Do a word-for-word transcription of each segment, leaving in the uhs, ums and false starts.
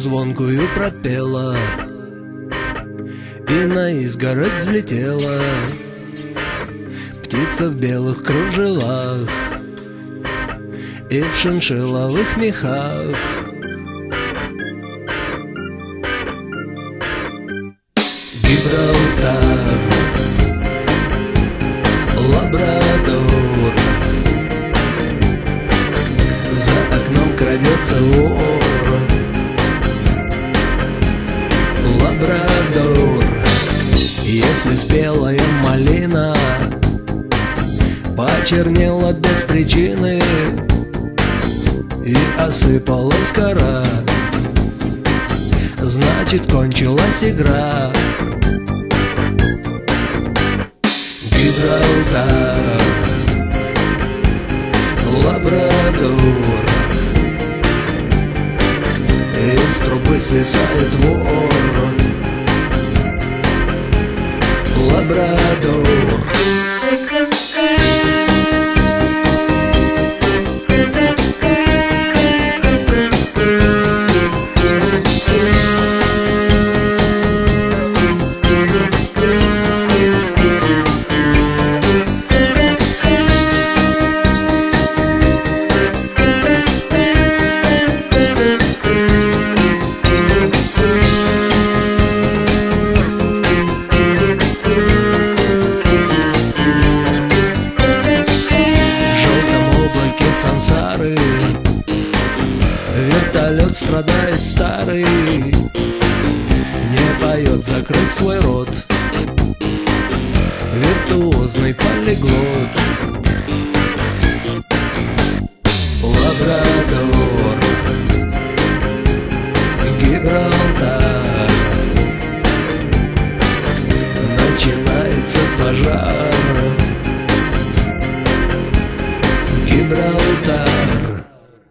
звонкую пропела и на изгородь взлетела птица в белых кружевах и в шиншилловых мехах. Гибралтар, Лабрадор, за окном крадется вор. Лабрадор, если спелая малина почернела без причины и осыпалась кора, значит, кончилась игра. Гибралтар, Лабрадор, из трубы свисает вор. Лабрадор. Сансары вертолет страдает старый, не поет, закрыть свой рот, виртуозный полиглот. Лабрадор, Гибралтар, начинается пожар. Гибралтар.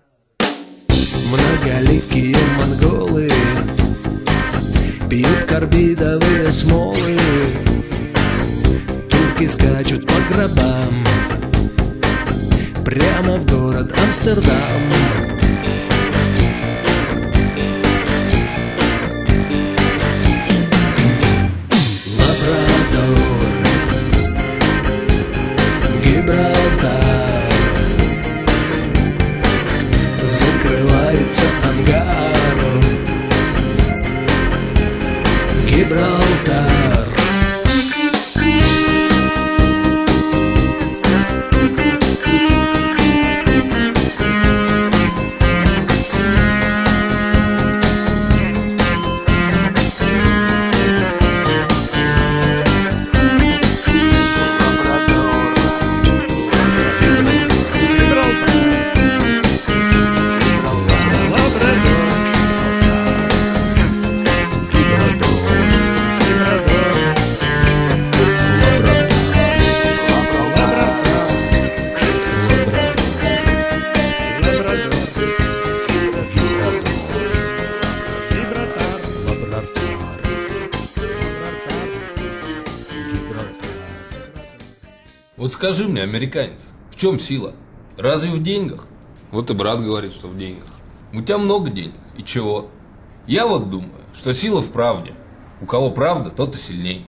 Многоливкие монголы пьют карбидовые смолы, турки скачут по гробам прямо в город Амстердам. Лабрадор, Гибралтар, закрывается ангар. Гибралтар. Вот скажи мне, американец, в чем сила? Разве в деньгах? Вот и брат говорит, что в деньгах. У тебя много денег, и чего? Я вот думаю, что сила в правде. У кого правда, тот и сильней.